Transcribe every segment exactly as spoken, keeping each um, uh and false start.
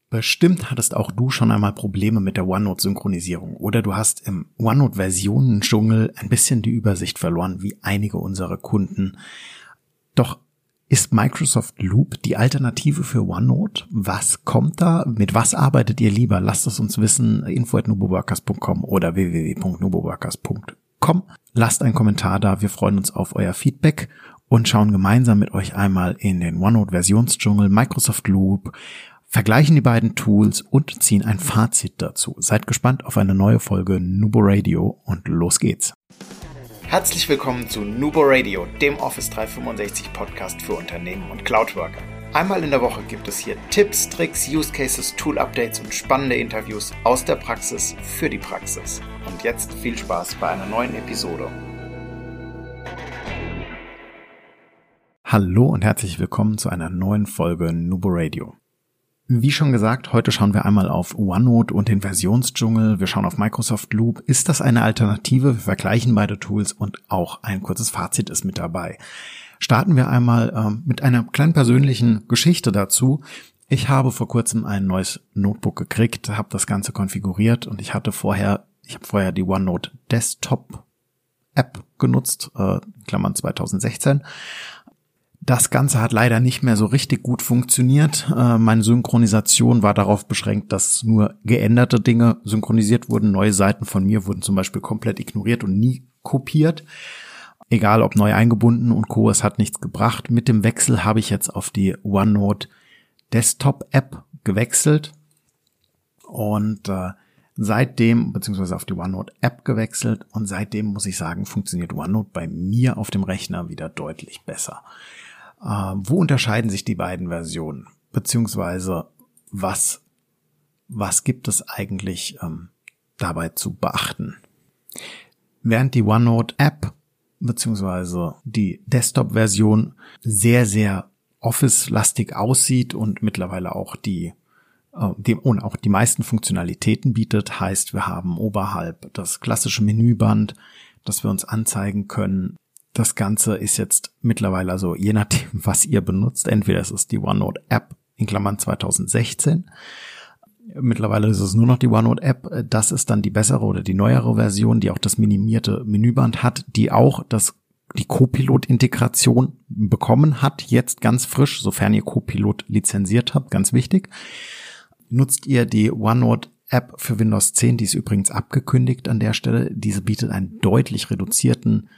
Bestimmt hattest auch du schon einmal Probleme mit der OneNote-Synchronisierung oder du hast im OneNote-Versionen-Dschungel ein bisschen die Übersicht verloren, wie einige unserer Kunden. Doch ist Microsoft Loop die Alternative für OneNote? Was kommt da? Mit was arbeitet ihr lieber? Lasst es uns wissen. info at nuboworkers punkt com oder w w w punkt nuboworkers punkt com. Lasst einen Kommentar da. Wir freuen uns auf euer Feedback und schauen gemeinsam mit euch einmal in den OneNote-Versionsdschungel, Microsoft Loop, vergleichen die beiden Tools und ziehen ein Fazit dazu. Seid gespannt auf eine neue Folge Nubo Radio und los geht's. Herzlich willkommen zu Nubo Radio, dem Office dreihundertfünfundsechzig Podcast für Unternehmen und Cloudworker. Einmal in der Woche gibt es hier Tipps, Tricks, Use Cases, Tool-Updates und spannende Interviews aus der Praxis für die Praxis. Und jetzt viel Spaß bei einer neuen Episode. Hallo und herzlich willkommen zu einer neuen Folge Nubo Radio. Wie schon gesagt, heute schauen wir einmal auf OneNote und den Versionsdschungel. Wir schauen auf Microsoft Loop. Ist das eine Alternative? Wir vergleichen beide Tools und auch ein kurzes Fazit ist mit dabei. Starten wir einmal ähm, mit einer kleinen persönlichen Geschichte dazu. Ich habe vor kurzem ein neues Notebook gekriegt, habe das Ganze konfiguriert und ich hatte vorher, ich habe vorher die OneNote Desktop App genutzt, äh, Klammern zwanzig sechzehn. Das Ganze hat leider nicht mehr so richtig gut funktioniert. Äh, meine Synchronisation war darauf beschränkt, dass nur geänderte Dinge synchronisiert wurden. Neue Seiten von mir wurden zum Beispiel komplett ignoriert und nie kopiert. Egal ob neu eingebunden und Co., es hat nichts gebracht. Mit dem Wechsel habe ich jetzt auf die OneNote Desktop App gewechselt und äh, seitdem, beziehungsweise auf die OneNote App gewechselt und seitdem muss ich sagen, funktioniert OneNote bei mir auf dem Rechner wieder deutlich besser. Äh, wo unterscheiden sich die beiden Versionen? Beziehungsweise was, was gibt es eigentlich ähm, dabei zu beachten? Während die OneNote App beziehungsweise die Desktop-Version sehr, sehr Office-lastig aussieht und mittlerweile auch die, äh, die und auch die meisten Funktionalitäten bietet, heißt, wir haben oberhalb das klassische Menüband, das wir uns anzeigen können. Das Ganze ist jetzt mittlerweile, also je nachdem, was ihr benutzt, entweder es ist die OneNote App in Klammern zwanzig sechzehn, mittlerweile ist es nur noch die OneNote App, das ist dann die bessere oder die neuere Version, die auch das minimierte Menüband hat, die auch das die Copilot-Integration bekommen hat, jetzt ganz frisch, sofern ihr Copilot lizenziert habt, ganz wichtig. Nutzt ihr die OneNote App für Windows zehn, die ist übrigens abgekündigt an der Stelle, diese bietet einen deutlich reduzierten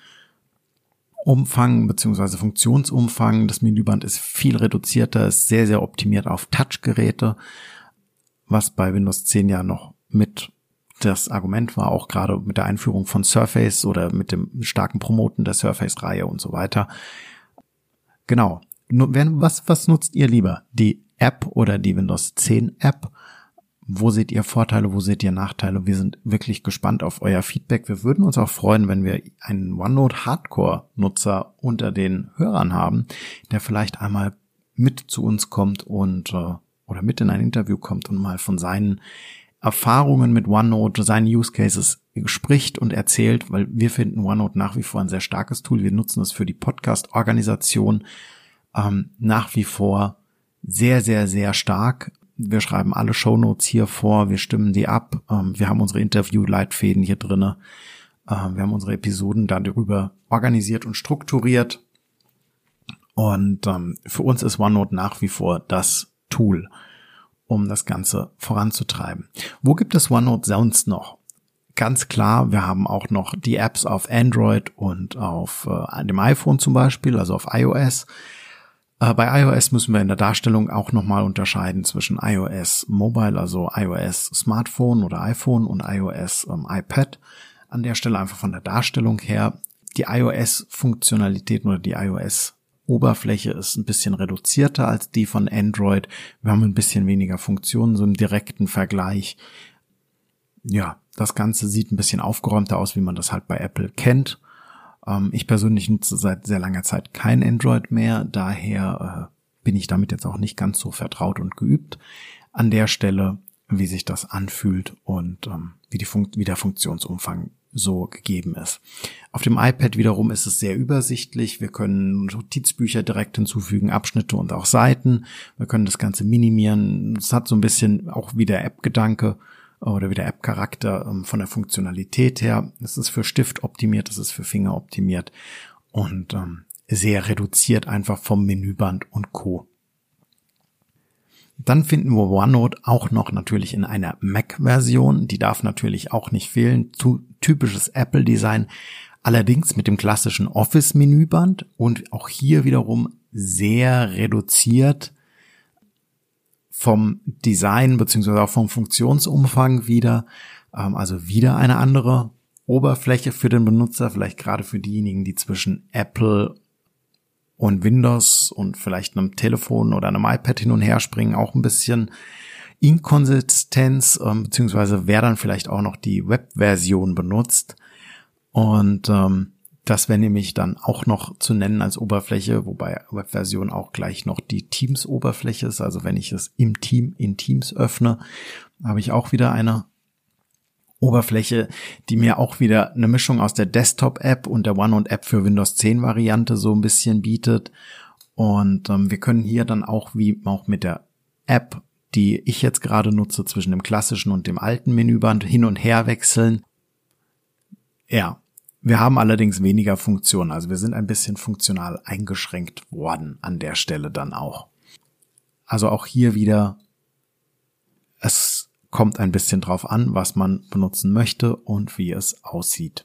Umfang bzw. Funktionsumfang. Das Menüband ist viel reduzierter, ist sehr, sehr optimiert auf Touchgeräte, was bei Windows zehn ja noch mit das Argument war, auch gerade mit der Einführung von Surface oder mit dem starken Promoten der Surface-Reihe und so weiter. Genau. Was, was nutzt ihr lieber? Die App oder die Windows zehn App? Wo seht ihr Vorteile, wo seht ihr Nachteile? Wir sind wirklich gespannt auf euer Feedback. Wir würden uns auch freuen, wenn wir einen OneNote Hardcore-Nutzer unter den Hörern haben, der vielleicht einmal mit zu uns kommt und äh, oder mit in ein Interview kommt und mal von seinen Erfahrungen mit OneNote, seinen Use Cases spricht und erzählt, weil wir finden OneNote nach wie vor ein sehr starkes Tool. Wir nutzen es für die Podcast-Organisation ähm, nach wie vor sehr, sehr, sehr stark. Wir schreiben alle Shownotes hier vor, wir stimmen die ab, ähm, wir haben unsere Interview-Leitfäden hier drinne, äh, wir haben unsere Episoden darüber organisiert und strukturiert und ähm, für uns ist OneNote nach wie vor das Tool, um das Ganze voranzutreiben. Wo gibt es OneNote sonst noch? Ganz klar, wir haben auch noch die Apps auf Android und auf äh, dem iPhone zum Beispiel, also auf iOS. Äh, bei iOS müssen wir in der Darstellung auch nochmal unterscheiden zwischen iOS Mobile, also iOS Smartphone oder iPhone und iOS ähm, iPad. An der Stelle einfach von der Darstellung her. Die iOS-Funktionalitäten oder die iOS Oberfläche ist ein bisschen reduzierter als die von Android. Wir haben ein bisschen weniger Funktionen, so im direkten Vergleich. Ja, das Ganze sieht ein bisschen aufgeräumter aus, wie man das halt bei Apple kennt. Ähm, ich persönlich nutze seit sehr langer Zeit kein Android mehr, daher äh, bin ich damit jetzt auch nicht ganz so vertraut und geübt. An der Stelle, wie sich das anfühlt und ähm, wie, die Fun- wie der Funktionsumfang so gegeben ist. Auf dem iPad wiederum ist es sehr übersichtlich. Wir können Notizbücher direkt hinzufügen, Abschnitte und auch Seiten. Wir können das Ganze minimieren. Es hat so ein bisschen auch wieder App-Gedanke oder wieder App-Charakter ähm, von der Funktionalität her. Es ist für Stift optimiert, es ist für Finger optimiert und ähm, sehr reduziert einfach vom Menüband und Co. Dann finden wir OneNote auch noch natürlich in einer Mac-Version. Die darf natürlich auch nicht fehlen. Zu typisches Apple-Design. Allerdings mit dem klassischen Office-Menüband und auch hier wiederum sehr reduziert vom Design beziehungsweise auch vom Funktionsumfang wieder. Also wieder eine andere Oberfläche für den Benutzer, vielleicht gerade für diejenigen, die zwischen Apple und Windows und vielleicht einem Telefon oder einem iPad hin und her springen, auch ein bisschen Inkonsistenz, ähm, beziehungsweise wer dann vielleicht auch noch die Web-Version benutzt. Und ähm, das wäre nämlich dann auch noch zu nennen als Oberfläche, wobei Web-Version auch gleich noch die Teams-Oberfläche ist. Also wenn ich es im Team in Teams öffne, habe ich auch wieder eine Oberfläche, die mir auch wieder eine Mischung aus der Desktop-App und der OneNote-App für Windows zehn Variante so ein bisschen bietet. Und ähm, wir können hier dann auch wie auch mit der App, die ich jetzt gerade nutze, zwischen dem klassischen und dem alten Menüband hin und her wechseln. Ja, wir haben allerdings weniger Funktionen. Also wir sind ein bisschen funktional eingeschränkt worden an der Stelle dann auch. Also auch hier wieder, es kommt ein bisschen drauf an, was man benutzen möchte und wie es aussieht.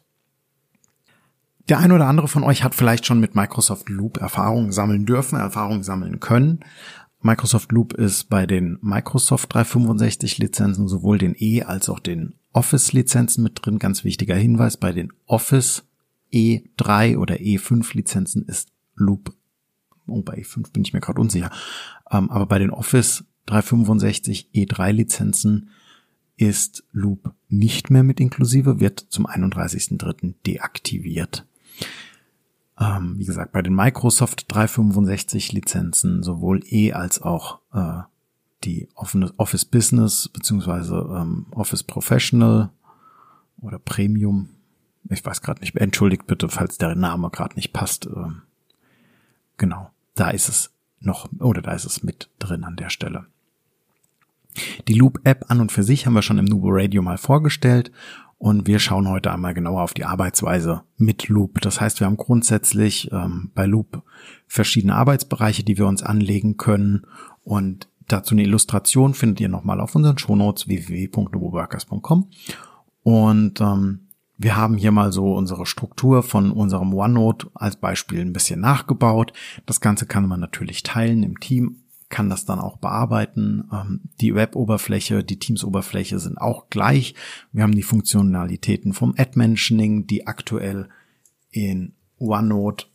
Der ein oder andere von euch hat vielleicht schon mit Microsoft Loop Erfahrungen sammeln dürfen, Erfahrungen sammeln können. Microsoft Loop ist bei den Microsoft dreihundertfünfundsechzig Lizenzen sowohl den E- als auch den Office-Lizenzen mit drin. Ganz wichtiger Hinweis, bei den Office E drei oder E fünf Lizenzen ist Loop, oh, bei E fünf bin ich mir gerade unsicher, ähm, aber bei den Office dreihundertfünfundsechzig E drei Lizenzen ist Loop nicht mehr mit inklusive, wird zum einunddreißigsten dritten deaktiviert. Ähm, wie gesagt, bei den Microsoft dreihundertfünfundsechzig Lizenzen sowohl E als auch äh, die Office Business beziehungsweise ähm, Office Professional oder Premium, ich weiß gerade nicht, entschuldigt bitte, falls der Name gerade nicht passt. Ähm, genau, da ist es noch, oder da ist es mit drin an der Stelle. Die Loop-App an und für sich haben wir schon im Nubo Radio mal vorgestellt und wir schauen heute einmal genauer auf die Arbeitsweise mit Loop. Das heißt, wir haben grundsätzlich ähm, bei Loop verschiedene Arbeitsbereiche, die wir uns anlegen können und dazu eine Illustration findet ihr nochmal auf unseren Shownotes w w w punkt nuboworkers punkt com und ähm, wir haben hier mal so unsere Struktur von unserem OneNote als Beispiel ein bisschen nachgebaut. Das Ganze kann man natürlich teilen im Team, kann das dann auch bearbeiten. Die Web-Oberfläche, die Teams-Oberfläche sind auch gleich. Wir haben die Funktionalitäten vom Ad-Mentioning, die aktuell in OneNote,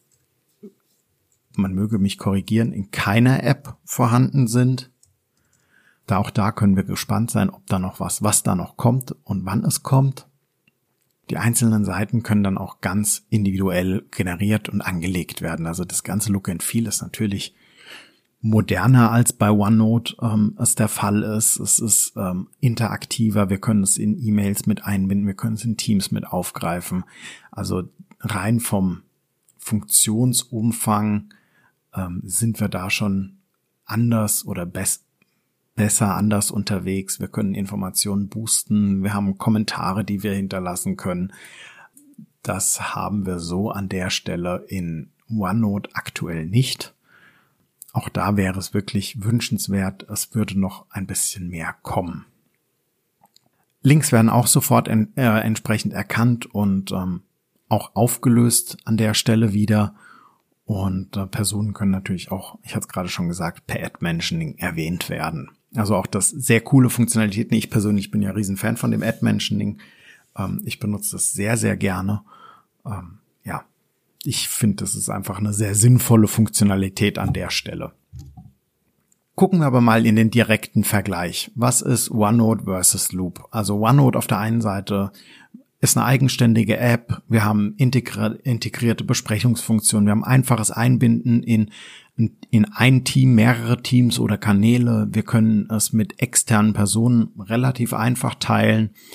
man möge mich korrigieren, in keiner App vorhanden sind. Da auch da können wir gespannt sein, ob da noch was, was da noch kommt und wann es kommt. Die einzelnen Seiten können dann auch ganz individuell generiert und angelegt werden. Also das ganze Look and Feel ist natürlich moderner als bei OneNote ähm, es der Fall ist. Es ist ähm, interaktiver. Wir können es in E-Mails mit einbinden. Wir können es in Teams mit aufgreifen. Also rein vom Funktionsumfang ähm, sind wir da schon anders oder best besser anders unterwegs. Wir können Informationen boosten. Wir haben Kommentare, die wir hinterlassen können. Das haben wir so an der Stelle in OneNote aktuell nicht. Auch da wäre es wirklich wünschenswert, es würde noch ein bisschen mehr kommen. Links werden auch sofort en, äh, entsprechend erkannt und ähm, auch aufgelöst an der Stelle wieder. Und äh, Personen können natürlich auch, ich hatte es gerade schon gesagt, per Ad-Mentioning erwähnt werden. Also auch das sehr coole Funktionalitäten. Ich persönlich bin ja riesen Fan von dem Ad-Mentioning. Ähm, ich benutze das sehr, sehr gerne. Ähm, ja. Ich finde, das ist einfach eine sehr sinnvolle Funktionalität an der Stelle. Gucken wir aber mal in den direkten Vergleich. Was ist OneNote versus Loop? Also OneNote auf der einen Seite ist eine eigenständige App. Wir haben integri- integrierte Besprechungsfunktionen. Wir haben einfaches Einbinden in, in ein Team, mehrere Teams oder Kanäle. Wir können es mit externen Personen relativ einfach teilen.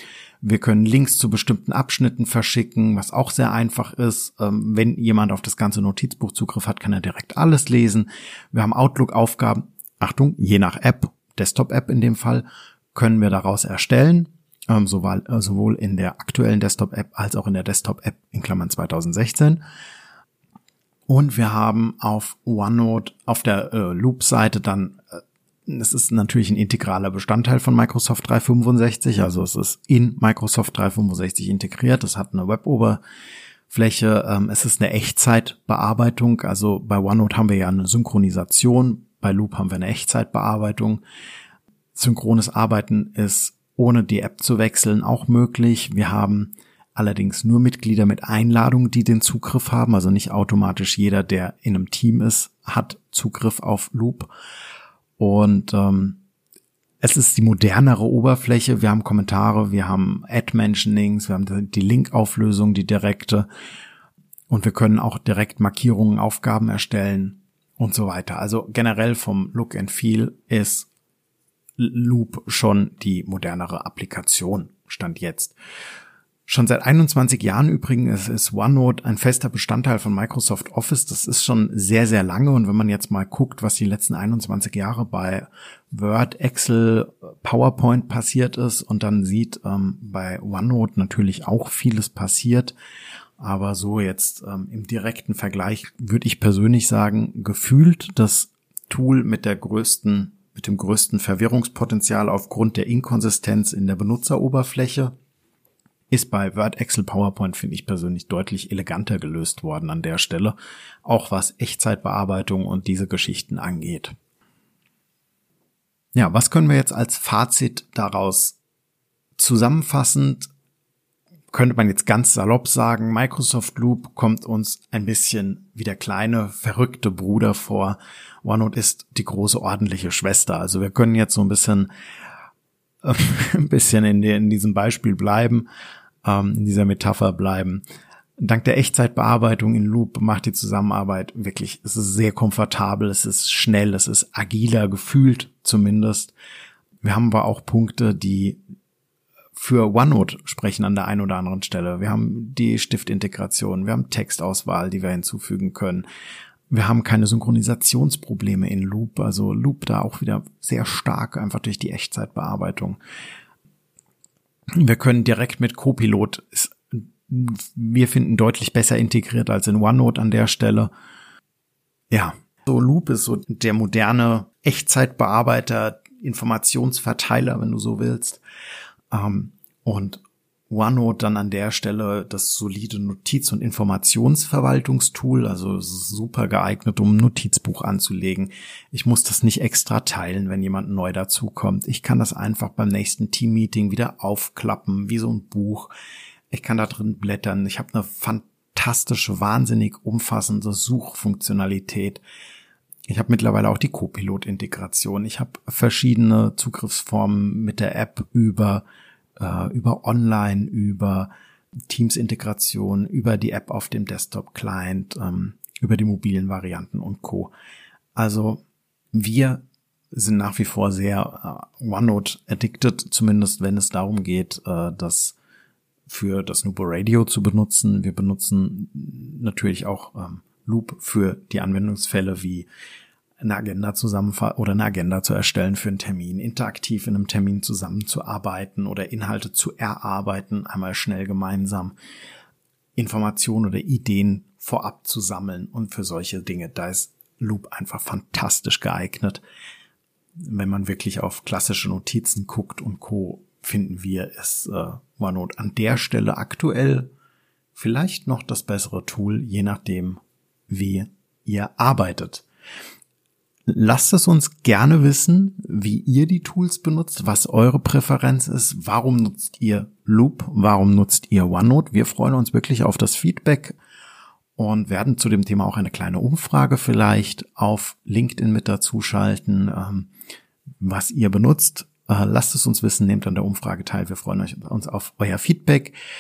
Wir können Links zu bestimmten Abschnitten verschicken, was auch sehr einfach ist. Ähm, wenn jemand auf das ganze Notizbuch Zugriff hat, kann er direkt alles lesen. Wir haben Outlook-Aufgaben, Achtung, je nach App, Desktop-App in dem Fall, können wir daraus erstellen, ähm, sowohl, äh, sowohl in der aktuellen Desktop-App als auch in der Desktop-App in Klammern zwanzig sechzehn. Und wir haben auf OneNote auf der äh, Loop-Seite dann äh, es ist natürlich ein integraler Bestandteil von Microsoft dreihundertfünfundsechzig, also es ist in Microsoft dreihundertfünfundsechzig integriert, es hat eine Web-Oberfläche, ähm, es ist eine Echtzeitbearbeitung, also bei OneNote haben wir ja eine Synchronisation, bei Loop haben wir eine Echtzeitbearbeitung. Synchrones Arbeiten ist ohne die App zu wechseln auch möglich. Wir haben allerdings nur Mitglieder mit Einladung, die den Zugriff haben, also nicht automatisch jeder, der in einem Team ist, hat Zugriff auf Loop. Und ähm, es ist die modernere Oberfläche. Wir haben Kommentare, wir haben Ad-Mentionings, wir haben die Link-Auflösung, die direkte. Und wir können auch direkt Markierungen, Aufgaben erstellen und so weiter. Also generell vom Look and Feel ist Loop schon die modernere Applikation, Stand jetzt. Schon seit einundzwanzig Jahren übrigens ist OneNote ein fester Bestandteil von Microsoft Office. Das ist schon sehr, sehr lange. Und wenn man jetzt mal guckt, was die letzten einundzwanzig Jahre bei Word, Excel, PowerPoint passiert ist und dann sieht ähm, bei OneNote natürlich auch vieles passiert. Aber so jetzt ähm, im direkten Vergleich würde ich persönlich sagen, gefühlt das Tool mit der größten, mit dem größten Verwirrungspotenzial aufgrund der Inkonsistenz in der Benutzeroberfläche ist bei Word, Excel, PowerPoint, finde ich persönlich, deutlich eleganter gelöst worden an der Stelle, auch was Echtzeitbearbeitung und diese Geschichten angeht. Ja, was können wir jetzt als Fazit daraus zusammenfassend? Könnte man jetzt ganz salopp sagen, Microsoft Loop kommt uns ein bisschen wie der kleine, verrückte Bruder vor. OneNote ist die große, ordentliche Schwester. Also wir können jetzt so ein bisschen, äh, ein bisschen in, die, in diesem Beispiel bleiben, ähm, in dieser Metapher bleiben. Dank der Echtzeitbearbeitung in Loop macht die Zusammenarbeit wirklich, es ist sehr komfortabel, es ist schnell, es ist agiler, gefühlt zumindest. Wir haben aber auch Punkte, die für OneNote sprechen an der einen oder anderen Stelle. Wir haben die Stiftintegration, wir haben Textauswahl, die wir hinzufügen können. Wir haben keine Synchronisationsprobleme in Loop, also Loop da auch wieder sehr stark, einfach durch die Echtzeitbearbeitung. Wir können direkt mit Copilot, ist, wir finden, deutlich besser integriert als in OneNote an der Stelle. Ja, so Loop ist so der moderne Echtzeitbearbeiter, Informationsverteiler, wenn du so willst. Und OneNote dann an der Stelle das solide Notiz- und Informationsverwaltungstool, also super geeignet, um ein Notizbuch anzulegen. Ich muss das nicht extra teilen, wenn jemand neu dazukommt. Ich kann das einfach beim nächsten Teammeeting wieder aufklappen, wie so ein Buch. Ich kann da drin blättern. Ich habe eine fantastische, wahnsinnig umfassende Suchfunktionalität. Ich habe mittlerweile auch die Copilot-Integration. Ich habe verschiedene Zugriffsformen mit der App über äh, über Online, über Teams-Integration, über die App auf dem Desktop-Client, ähm, über die mobilen Varianten und Co. Also wir sind nach wie vor sehr äh, OneNote-addicted, zumindest wenn es darum geht, äh, das für das Nubo Radio zu benutzen. Wir benutzen natürlich auch ähm, Loop für die Anwendungsfälle wie eine Agenda zusammenfassen oder eine Agenda zu erstellen für einen Termin, interaktiv in einem Termin zusammenzuarbeiten oder Inhalte zu erarbeiten, einmal schnell gemeinsam Informationen oder Ideen vorab zu sammeln und für solche Dinge, da ist Loop einfach fantastisch geeignet. Wenn man wirklich auf klassische Notizen guckt und Co., finden wir es äh, OneNote an der Stelle aktuell vielleicht noch das bessere Tool, je nachdem, wie ihr arbeitet. Lasst es uns gerne wissen, wie ihr die Tools benutzt, was eure Präferenz ist, warum nutzt ihr Loop, warum nutzt ihr OneNote. Wir freuen uns wirklich auf das Feedback und werden zu dem Thema auch eine kleine Umfrage vielleicht auf LinkedIn mit dazu schalten, ähm, was ihr benutzt. Äh, lasst es uns wissen, nehmt an der Umfrage teil, wir freuen uns auf euer Feedback.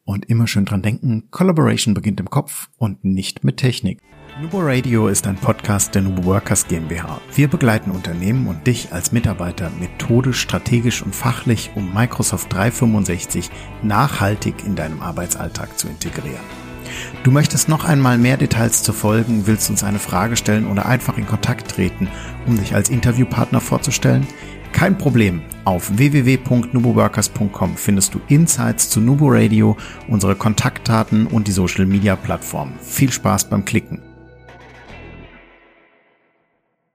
Und immer schön dran denken, Collaboration beginnt im Kopf und nicht mit Technik. Nubo Radio ist ein Podcast der Nubo Workers GmbH. Wir begleiten Unternehmen und dich als Mitarbeiter methodisch, strategisch und fachlich, um Microsoft dreihundertfünfundsechzig nachhaltig in deinem Arbeitsalltag zu integrieren. Du möchtest noch einmal mehr Details zu Folgen, willst uns eine Frage stellen oder einfach in Kontakt treten, um dich als Interviewpartner vorzustellen? Kein Problem. Auf w w w punkt nubo workers punkt com findest du Insights zu Nubo Radio, unsere Kontaktdaten und die Social Media Plattformen. Viel Spaß beim Klicken.